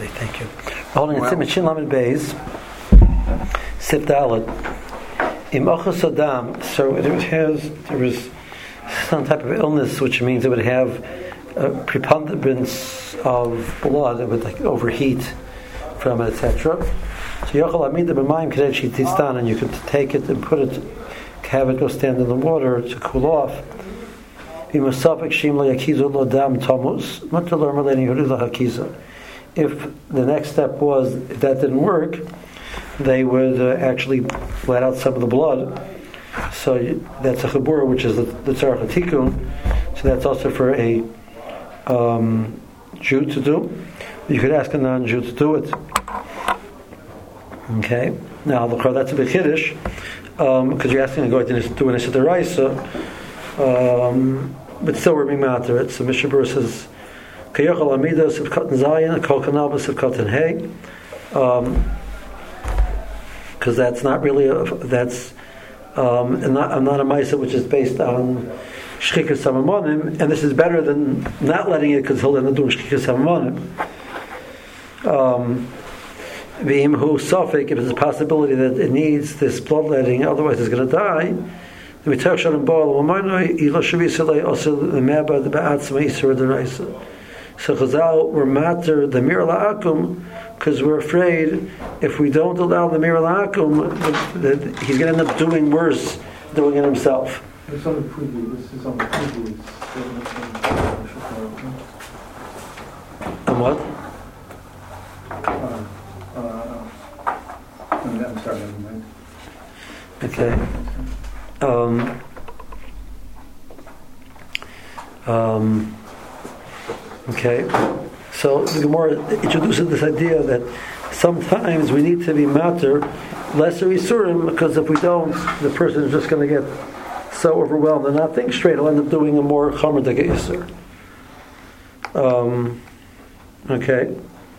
see. Thank you. Holding a Tzimah Shin Lamed Beis, Sif Dalet. Im Ochos Adam. So there was some type of illness, which means it would have a preponderance of blood. It would overheat from it, etc. So Yochel Amida B'Mayim Kadesh Yitistan, and you could take it and put it, have it go stand in the water to cool off. If the next step was, if that didn't work, they would actually let out some of the blood. So that's a chabur, which is the tzarech tikun. So that's also for a Jew to do. You could ask a non-Jew to do it. Okay. Now, that's a big chiddush, because you're asking to go to do an Isha D'Oraisa, but still we're being matter it. So Mishnah Berurah says, Kayochel Amida Sivkat Zayin, Kol Kanal Sivkat Hey, because that's not really that's not a Maisa which is based on Shchikas Samamonim, and this is better than not letting it because he'll end up doing Shchikas Samamonim. V'im hu sofik, if there's a possibility that it needs this bloodletting, otherwise it's going to die. So Chazal were matter the mir la'akum because we're afraid if we don't allow the mir la'akum that he's going to end up doing worse, doing it himself. This is on the previous. And what? I'm sorry, never mind. Okay. Okay. So the Gemara introduces this idea that sometimes we need to be matter lesser isurim, because if we don't, the person is just going to get so overwhelmed and not think straight. He'll end up doing a more chomer deke isur. Okay.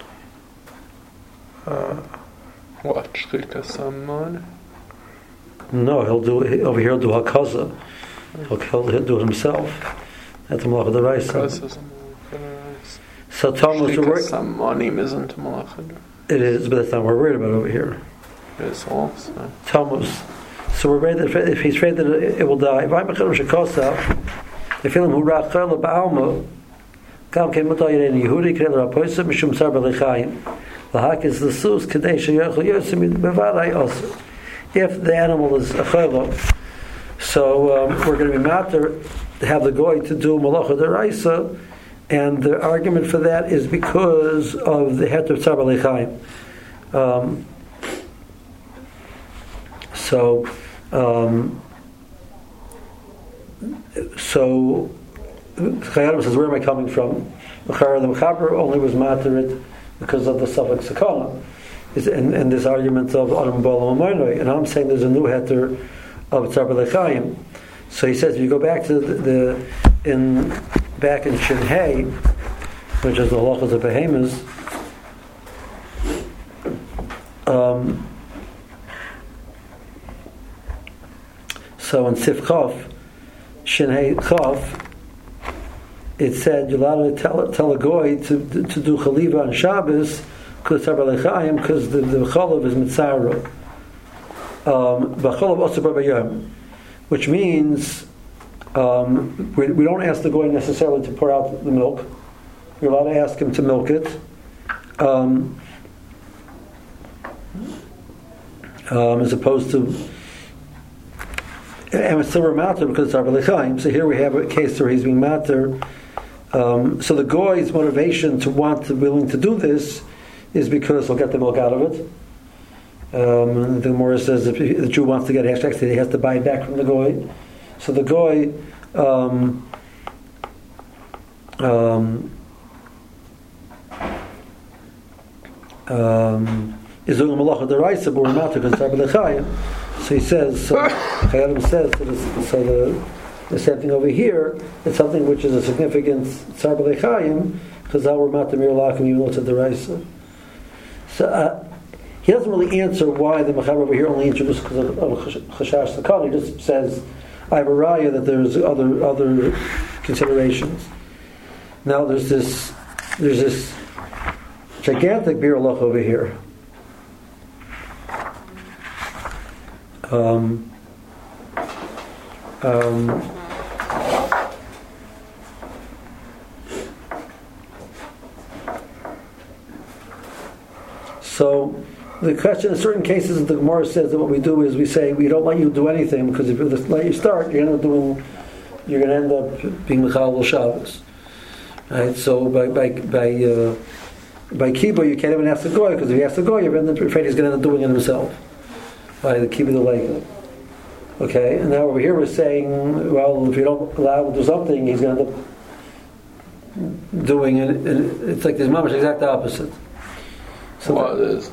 What? Shchika Samon? No, he'll do over here. He'll do hakaza. He'll do it himself. That's a malach d'oraisa. So Thomas, Shchika Samonim isn't a malach. It is, but that's not what we're worried about over here. It is also Thomas. So we're worried that if he's afraid that it will die. If I'm a chiddush shekosaf, if him who rachel ba'alma, kam kem mutar yirei Yehudi krei l'rapoisa mishum sar b'lechayim. L'hakis l'sus kadei sheyochel yosim b'vaday also. If the animal is a chaylo, so we're going to be matter to have the goy to do malacha d'oraisa, and the argument for that is because of the heter tzar b'lechayim. So Chayyim says, where am I coming from? The Mechaber only was materit because of the suffix sakana, and this argument of Adam Bala Mamoinoi, and I'm saying there's a new heter of Tzar B'Lechayim. So he says, if you go back to back in Shin Hey, which is the halachas of Behemoths, so in Sif Chof, Shin Hey Chof, it said you're allowed to tell a goy to do chaliva on Shabbos because the chalav is mitzara. B'chalav also b'bayom, which means we don't ask the goy necessarily to pour out the milk. You're allowed to ask him to milk it. As opposed to, and it's still matter because it's our b'lechaim. So here we have a case where he's being matter. So the goy's motivation to willing to do this is because he'll get the milk out of it. And the Gemara says if the Jew wants to get hashtags, he has to buy it back from the goy. So the goy is doing a malacha d'oraisa, but we're not because it's our b'lechayim. So he says, Chayyim says, the same thing over here. It's something which is a significant tzar b'lechayim because now we're not the mir lakim even though it's a d'oraisa. So he doesn't really answer why the Mechaber over here only introduced because of chashash sakana. He just says, I have a raya that there's other considerations. Now there's this gigantic beer loch over here. So the question in certain cases, the Gemara says that what we do is we say we don't let you do anything, because if we let you start, you're going to end up being Mechal Shabbos. Right? So by kibbur you can't even ask the goy, because if you ask the goy, you're afraid he's going to end up doing it himself. By the kibbur the leika. Okay, and now over here we're saying, well, if you don't allow him to do something, he's going to end up doing it. And it's like this mamash exact opposite. So what is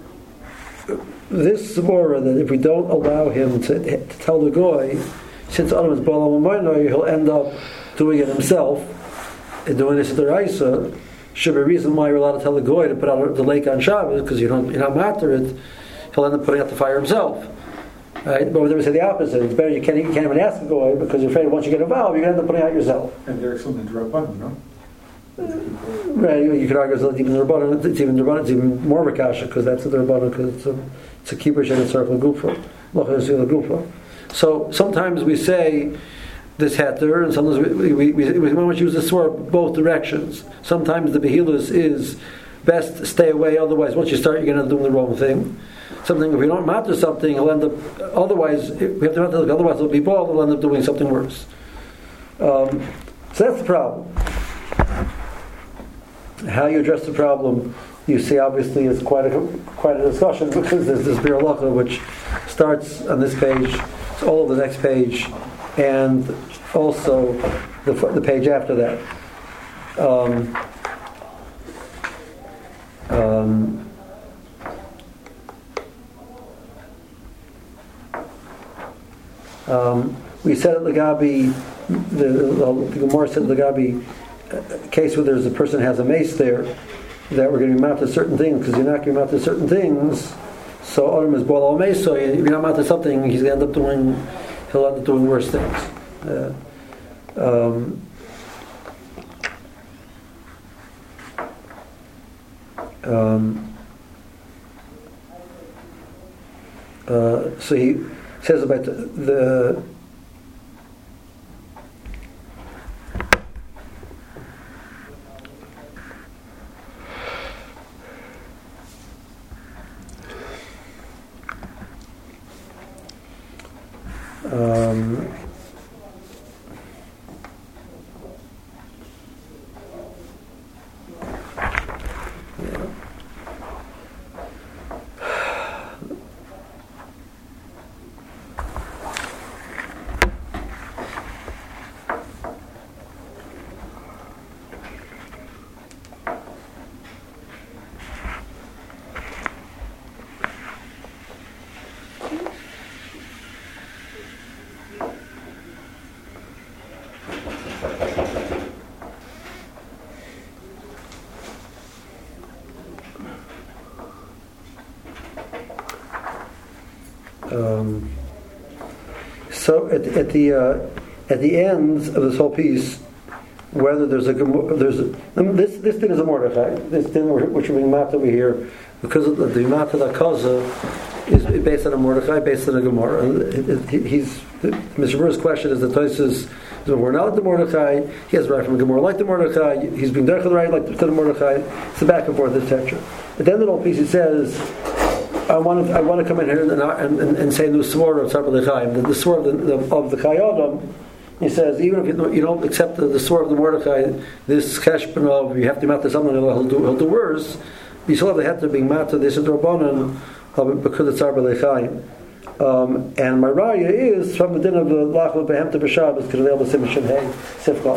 this Gemara, that if we don't allow him to tell the goy, since Adam is Baal Amoyno, he'll end up doing it himself and doing this at the Raisa, should be a reason why you're allowed to tell the goy to put out the lake on Shabbos, because you're not matter it. He'll end up putting out the fire himself. Right? But we never say the opposite. It's better you can't even ask the goy, because you're afraid once you get involved, you're going to end up putting out yourself. And there's something to drop on, no? Right, you could argue that even the Rabbanan, it's even more of a kasha, because that's the Rabbanan, because it's a kibbur and it's a gufa. So sometimes we say this heter, and sometimes we want to use this word both directions. Sometimes the behilus is best to stay away, otherwise once you start you're going to end up doing the wrong thing. Something, if we don't matter something, he'll end up, otherwise we have to matter, otherwise it'll be bald, he'll end up doing something worse. So that's the problem. How you address the problem, you see, obviously, is quite a discussion, because there's this Bir Halacha which starts on this page, it's all of the next page, and also the page after that. We said at Lagabi, the Gemara said at Lagabi, a case where there's a person has a mace there, that we're going to be mounted to certain things, because you're not going to be mounted to certain things. So Adam is Baal Mace, so if you're not mounted to something, he'll end up doing worse things. So he says about the so at the ends of this whole piece, whether this din is a Mordechai, this din which we're being mapped over here, because of the mapped of the Kaza is based on a Mordechai, based on a Gemara. Mr. Burr's question is the Tosfos, we're not like the Mordechai, he has a right from a Gemara like the Mordechai, he's being derech the right like the Mordechai. It's the back and forth, etc. At the end of the whole piece, he says, I want to come in here and say the sword of Tzar B'Lechaim, the sword of the Chayodam. He says, even if you don't accept the sword of the Mordechai, this Keshben of you have to matter something, he'll do worse. You still have the heter being matter this is Rabbanan because it's Tzar B'Lechaim. And my raya is from the din of the Lachel Behemta B'Shabbos because they'll be Simon Hey Sifka.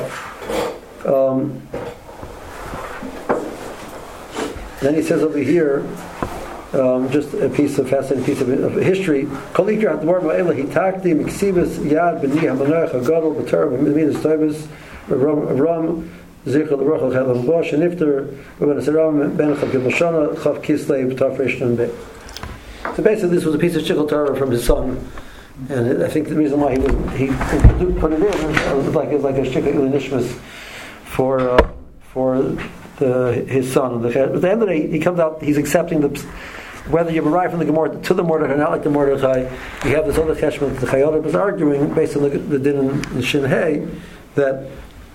Then he says over here, just a fascinating piece of history. Kolikar at the word Ma'ela Hitakti Miksibas Yad B'ni Hamanach Hagadol B'Tar B'Minas Toibas Ram Zichel L'Rochel Chelam Bosh and Iftar B'Ben Asiram Ben Chav Gimel Shana Chav Kislev Tafresh Nun Beit. So basically, this was a piece of Shikol Torah from his son, and I think the reason why he put it in was like a Shikol Nishmas for his son. At the end of the day, he comes out. He's accepting whether you arrive from the Gemara to the Mordechai or not like the Mordechai. You have this other cheshbon. The Chayyot is arguing based on the din in Shin Hey that.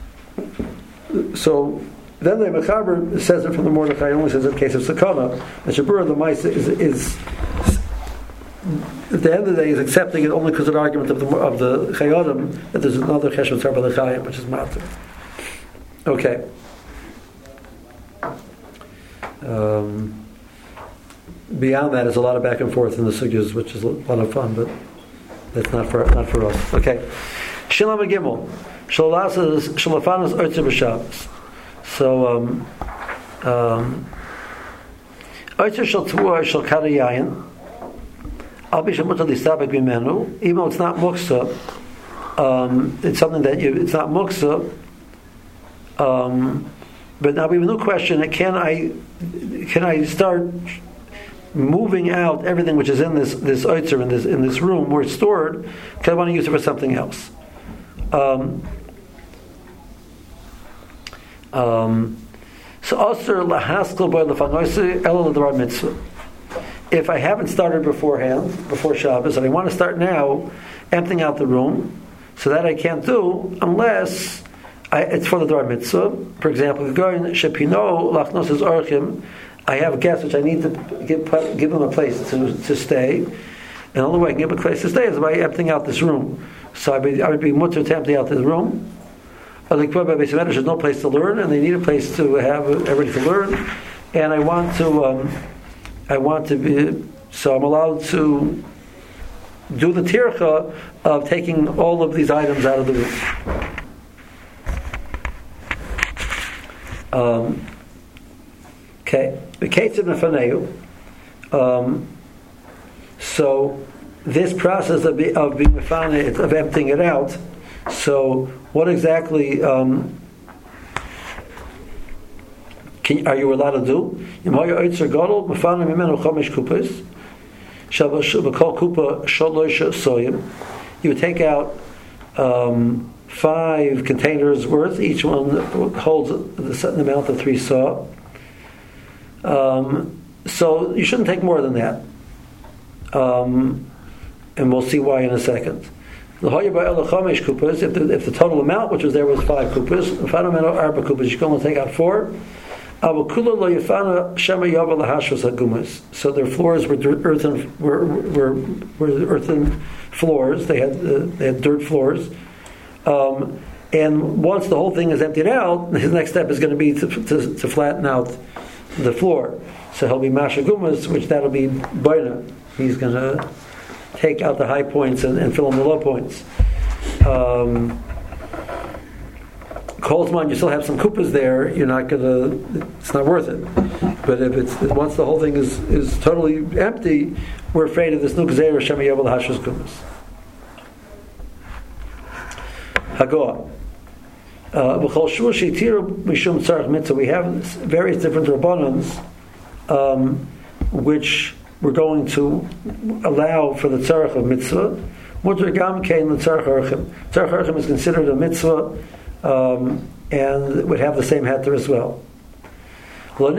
So then the Mechaber says it from the Mordechai. Only says in case of Sakana. And Shabura the Mice is at the end of the day, he's accepting it only because of the argument of the Chayotim that there's another Cheshbon Tzar B'Lechayim, which is Matzah. Okay. Beyond that, there's a lot of back and forth in the sugyas, which is a lot of fun, but that's not for us. Okay. Shilam Gimel. Shalafanas Oitzer B'Shabbos. So, Oitzer Shal Tvua Shal Kari Yayin. Even though it's not muksa, it's something that it's not muksa. But now we have a new question: can I start moving out everything which is in this oitzer in this room where it's stored? Because I want to use it for something else. So also lahaskel by lefanoisi elo l'davar mitzvah. If I haven't started before Shabbos, and I want to start now, emptying out the room, so that I can't do unless it's for the Dvar Mitzvah. For example, going Shepino Lachnos is Orchim, I have guests which I need to give them a place to stay, and the only way I can give a place to stay is by emptying out this room. So I would be mutter to empty out this room. Like there's no place to learn, and they need a place to have everybody to learn, and I want to be, so I'm allowed to do the tircha of taking all of these items out of the room. Okay, the case of Nefaneu. So this process of being mefane, of emptying it out. So what exactly? Are you allowed to do? You would take out 5 containers worth. Each one holds a certain amount of 3 saw. So you shouldn't take more than that. And we'll see why in a second. If the total amount which was there was 5 kupas, you can only take out 4. So their floors were earthen floors. They had dirt floors. And once the whole thing is emptied out, his next step is going to be to flatten out the floor. So he'll be masha gumas, which that'll be baina. He's going to take out the high points and fill in the low points. Kolzman, you still have some kupas there. You're not gonna. It's not worth it. But if it's once the whole thing is totally empty, we're afraid of this new gzeira shema yavel hashus kupas. Hagoah. B'chol shur sheitiru mishum tzarich mitzvah. We have various different rabbanans, which we're going to allow for the tzarich of mitzvah. Mutar gam kein the tzarich harchim. Tzarich harchim is considered a mitzvah. And would have the same heter as well. You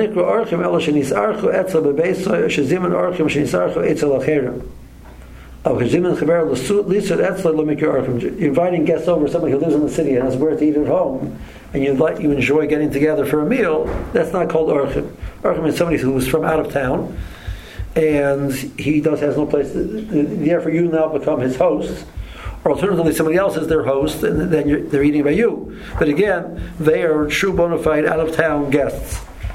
inviting guests over, somebody who lives in the city and has where to eat at home, and you enjoy getting together for a meal. That's not called orchim. Orchim is somebody who is from out of town, and he has no place. Therefore, you now become his host. Or alternatively, somebody else is their host, and then they're eating by you. But again, they are true bona fide out-of-town guests.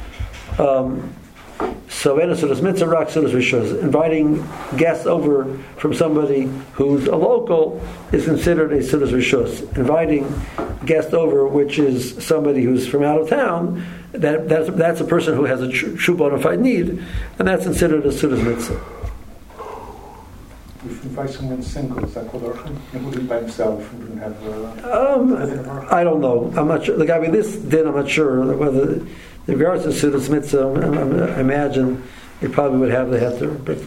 So Enesudas Mitzvah Rak Sudas Rishus. Inviting guests over from somebody who's a local is considered a Sudas Rishus. Inviting guests over, which is somebody who's from out of town, that's a person who has a true bona fide need, and that's considered a Sudas Mitzvah. If you invite someone single, is that called orchim? He would be by himself and wouldn't have I don't know. I'm not sure. This din, I'm not sure whether, in regards to Sudas Mitzvah, I imagine it probably would have the heter. But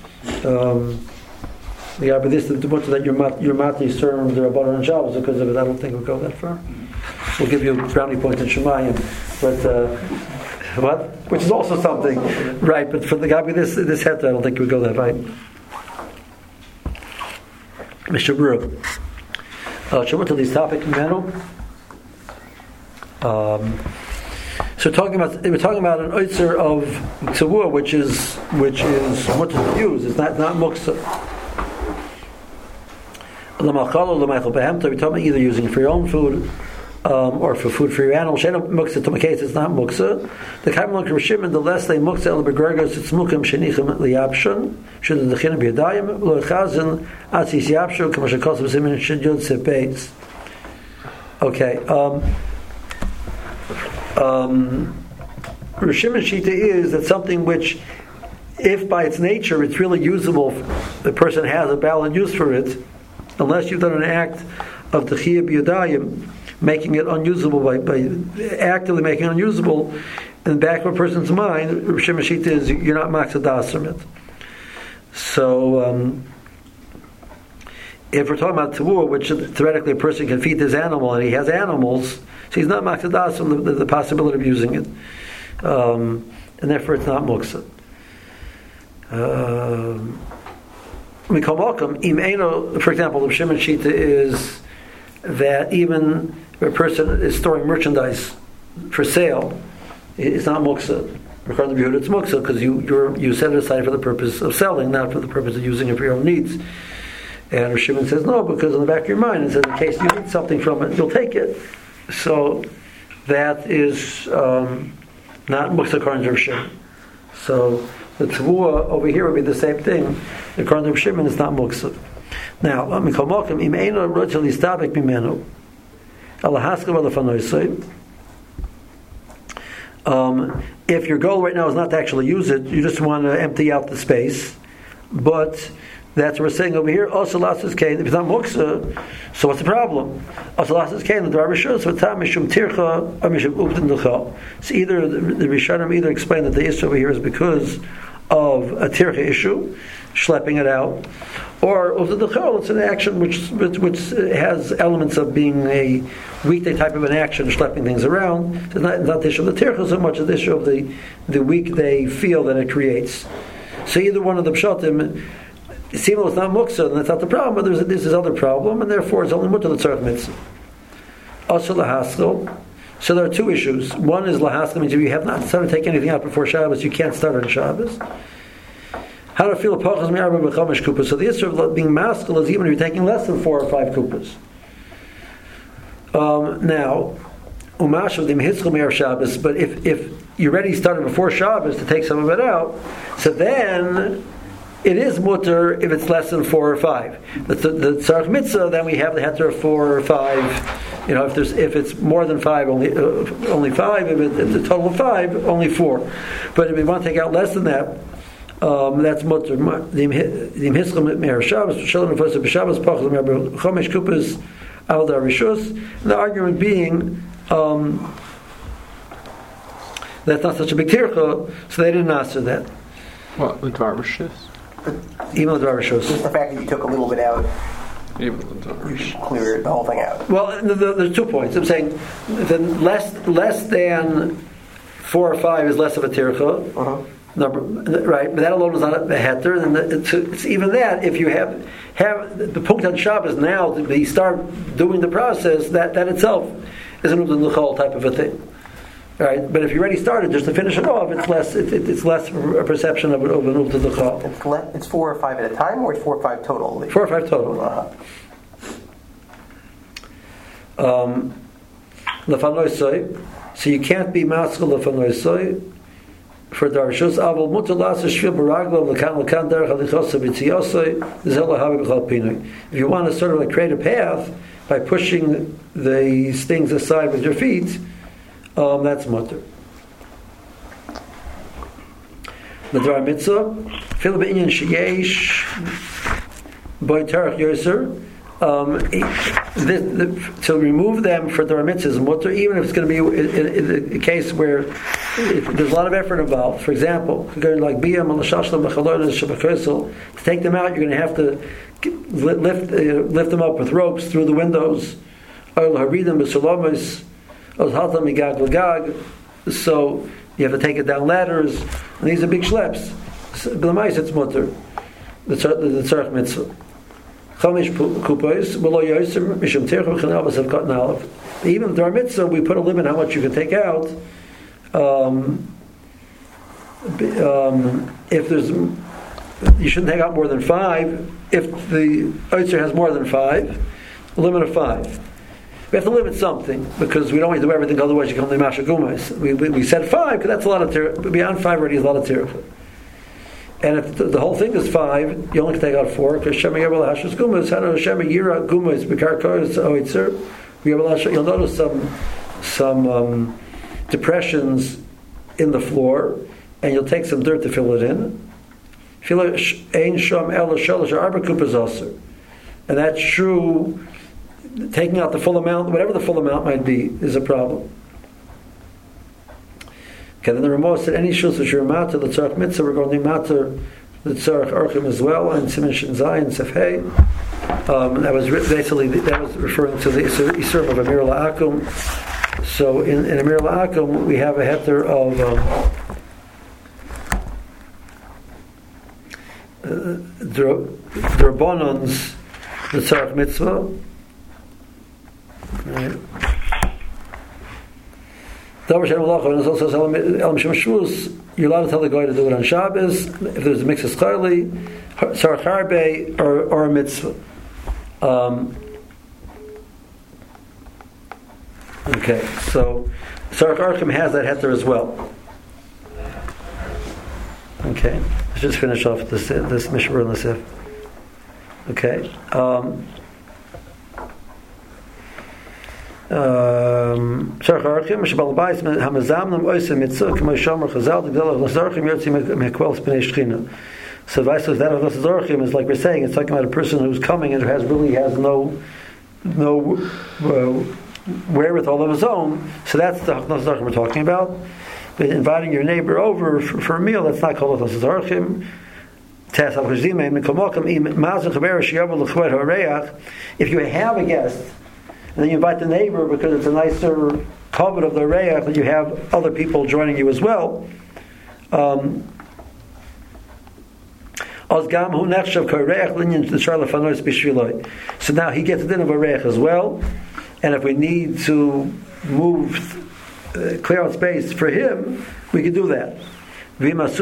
this, the much that your mati served the Rabbanan and Shabbos because of it, I don't think it would go that far. We'll give you brownie points in Shemayim, but. What? Which is also something, right? But for the guy with this heter, I don't think we go that right. Mr. Brew. Shall we to this topic in general? So we're talking about an oitzer of tzavua, which is what to use. It's not muksa. We're talking about either using for your own food or for food for your animal. Muksa to case it's not muksa. The kaimlon krishim, the less they muksa el begregos it's mukim shenichim liyapshon should the dechin be yadayim lo chazin atzis yapshon k'mashakos b'simin should yod sepeis. Okay. Rishim and Shita is that something which, if by its nature it's really usable, the person has a valid use for it, unless you've done an act of Techiyah B'Yadayim, making it unusable by actively making it unusable, in the back of a person's mind, Rishim and Shita is you're not maksadas from it. So, if we're talking about Tavur, which theoretically a person can feed his animal, and he has animals, so he's not maksadas from the possibility of using it. And therefore it's not muksa. We call welcome. For example, the Shimon Shita is that even if a person is storing merchandise for sale, it's not muksa. According to Yehuda, it's muksa because you set it aside for the purpose of selling, not for the purpose of using it for your own needs. And Shimon says no, because in the back of your mind it says in case you need something from it, you'll take it. So that is not muksa according to Shimon. So the tzavua over here would be the same thing. According to Shimon, it's not muksa. Now, if your goal right now is not to actually use it, you just want to empty out the space, but that's what we're saying over here. Also, lasses kain. If it's not muksa, so what's the problem? Also, lasses kain. The Rishon so tam mishum tircha or mishum ubdin ducha. So either the Rishonim either explain that the issue over here is because of a tircha issue, schlepping it out, or ubdin ducha. It's an action which has elements of being a weekday type of an action, schlepping things around. It's not the issue of the tircha so much as the issue of the weekday feel that it creates. So either one of the pshatim. Simo is not muksa, and that's not the problem, but there's this other problem, and therefore it's only mutter the tzarech mitzvah. Also lahaskal. So there are two issues. One is lahaskal means if you have not started taking anything out before Shabbos, you can't start on Shabbos. How to feel a pachas mi'arba b'chamish kupas. So the issue of being maskal is even if you're taking less than 4 or 5 kupas. Now, umash of the mihitzchel me'ar Shabbos, but if you already started before Shabbos to take some of it out, so then it is mutter if it's less than 4 or 5. The tzarech mitzvah, then we have the heter of 4 or 5. If it's more than 5, only 5. If it's a total of 5, only 4. But if we want to take out less than that, that's mutter. The argument being that's not such a big tircha, so they didn't answer that. What, the Dvarvashis? Even the Dvarvashis. Just the fact that you took a little bit out, Even the Dvarvashis. you clear the whole thing out. Well, there's 2 points. I'm saying then less than 4 or 5 is less of a tircha. Number, right? But that alone is not a heter. And it's even that if you have the punkt on Shabbos now, they start doing the process. That itself is an u'din type of a thing. Right, but if you already started just to finish it off, it's less. It's less a perception of an u'din. It's 4 or 5 at a time, or it's 4 or 5 total. 4 or 5 total. Lefanoisoi. So you can't be maskul lefanoisoi for darshus. Aval mutalas shvil baraglo lekan derech alichosa b'tziyosoi zela havi b'chal pinui. If you want to sort of like create a path by pushing these things aside with your feet. That's mutter. The Dvar Mitzvah, Fil B'inyan Sheyesh Boy Tarach Yoser. To remove them for Dvar Mitzvah is mutter, even if it's going to be in a case where there's a lot of effort involved. For example, going like Biyam al Shashlam B'Chalon Shabakosel, to take them out, you're going to have to lift them up with ropes through the windows. Or Haridim B'Salomis. So You have to take it down ladders, and these are big schleps. B'lamais it's mutter. The tzarech mitzvah. Chamish kupos below yoser mishum tircha v'chanavas have gotten olive. Even with our mitzvah, we put a limit how much you can take out. If there's, you shouldn't take out more than 5. If the oitzer has more than 5, a limit of 5. We have to limit something because we don't want to do everything. Otherwise, you come to masha gumas. We said 5 because that's a lot of tircha. Beyond 5 already is a lot of tircha. And if the whole thing is 5, you only can take out 4 because Shema Yabal Hashus Gumas, Hana Shema Yira Gumas, Bikarkos, Oitzer. You'll notice some depressions in the floor, and you'll take some dirt to fill it in. And that's true. Taking out the full amount, whatever the full amount might be, is a problem. Okay, then the Ramah said any shus which are matter the tzarech mitzvah, we're going to matter the tzarech archim as well, and Siman Shin Zayin Sefhei. That was referring to the Isur of Amir La'akum. So in Amir La'akum we have a heter of Drabanon's the tzarech mitzvah. Right. And it's also you're allowed to tell the guy to do it on Shabbos if there's a mix of skarli, tzarech harbe, or a mitzvah. Okay, so tzarech archim has that heter as well. Okay, let's just finish off this mishmar and the okay. Tzarech archim mishbal bayis hamazamnim oisem mitzvah k'may shomer chazal d'gdel tzarechim yotzi mekwel spnei shchina. So that of tzarechim is like we're saying, it's talking about a person who's coming and who has no wherewithal of his own. So that's the tzarechim we're talking about. But inviting your neighbor over for a meal, that's not called tzarechim. If you have a guest, and then you invite the neighbor because it's a nicer covet of the reach, but you have other people joining you as well. So now he gets a din of a reach as well, and if we need to clear out space for him, we can do that. In other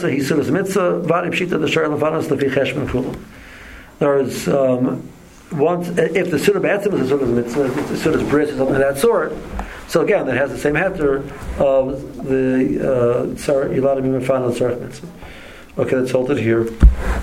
words, once, if the Sunnah B'atzim is a Sunnah's mitzvah, the Sunnah's bris or something of that sort, so again, that has the same heter of the you're allowed to be mefana tzarech mitzvah. Okay, let's hold it here.